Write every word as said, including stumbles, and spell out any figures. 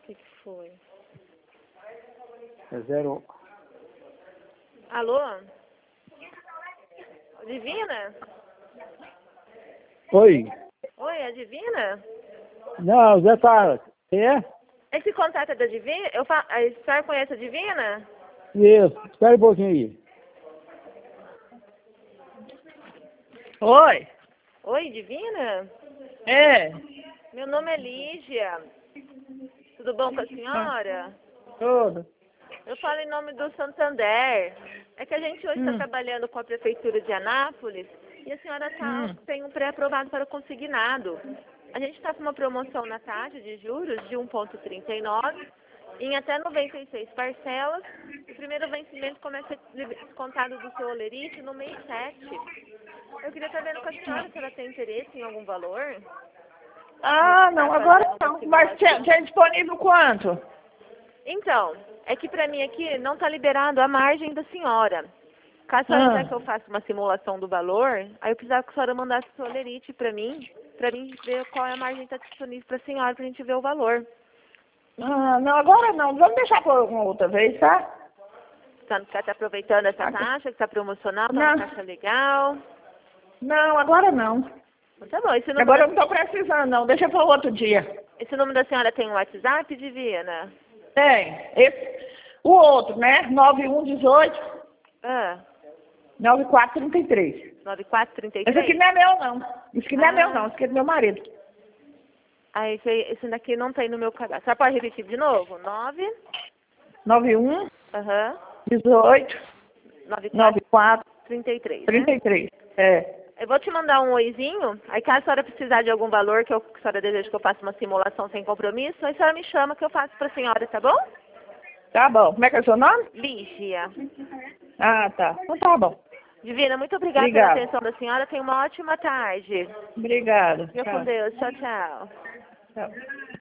que que foi? É zero. Alô? Divina? Oi. Oi, é Divina? Não, Zé Carlos. Quem é? Esse contato é da Divina? Eu fa... A senhora conhece a Divina? Isso. Espera um pouquinho aí. Oi. Oi, Divina? É. Meu nome é Lígia. Tudo bom com a senhora? Tudo. Eu falo em nome do Santander. É que a gente hoje está Hum. trabalhando com a Prefeitura de Anápolis e a senhora tá, Hum. tem um pré-aprovado para consignado. A gente está com uma promoção na taxa de juros de um vírgula trinta e nove em até noventa e seis parcelas. O primeiro vencimento começa descontado do seu olerite no mês sete. Eu queria estar vendo com a senhora se ela tem interesse em algum valor. Ah, não, Tá agora fazendo uma não. Mas tem, simulação. tem disponível quanto? Então, é que para mim aqui não está liberado a margem da senhora. Caso a senhora Ah. quiser que eu faça uma simulação do valor, aí eu precisava que a senhora mandasse o seu olerite para mim, para mim ver qual é a margem que está disponível para a senhora, para a gente ver o valor. Ah, não, agora não. Vamos deixar por uma outra vez, tá? A senhora está aproveitando essa Aqui. taxa, que está promocional, está Não. uma taxa legal. Não, agora não. Tá bom, esse número, Agora eu da, não estou precisando, não. Deixa para outro dia. esse número da senhora tem um WhatsApp, Divina? Tem. Esse, o outro, né? nove um um oito, Ah, nove quatro três três. nove quatro três três? Esse aqui não é meu, não. Esse aqui não é Ah. meu, não. Esse aqui é do meu marido. Ah, esse, aí- esse daqui não tem no meu cadastro. Você pode repetir de novo? nove, nove um aham, dezoito, nove quatro nove quatro trinta e três, trinta né? e três. É. Eu vou te mandar um oizinho, aí caso a senhora precisar de algum valor, que, eu, que a senhora deseja que eu faça uma simulação sem compromisso, aí a senhora me chama que eu faço pra senhora, tá bom? Tá bom. Como é que é o seu nome? Lígia. Ah, tá. Então tá bom. Divina, muito obrigada pela Obrigada. atenção da senhora. Tenha uma ótima tarde. Obrigada. Fica com Tchau. Deus. Tchau, tchau. Tchau.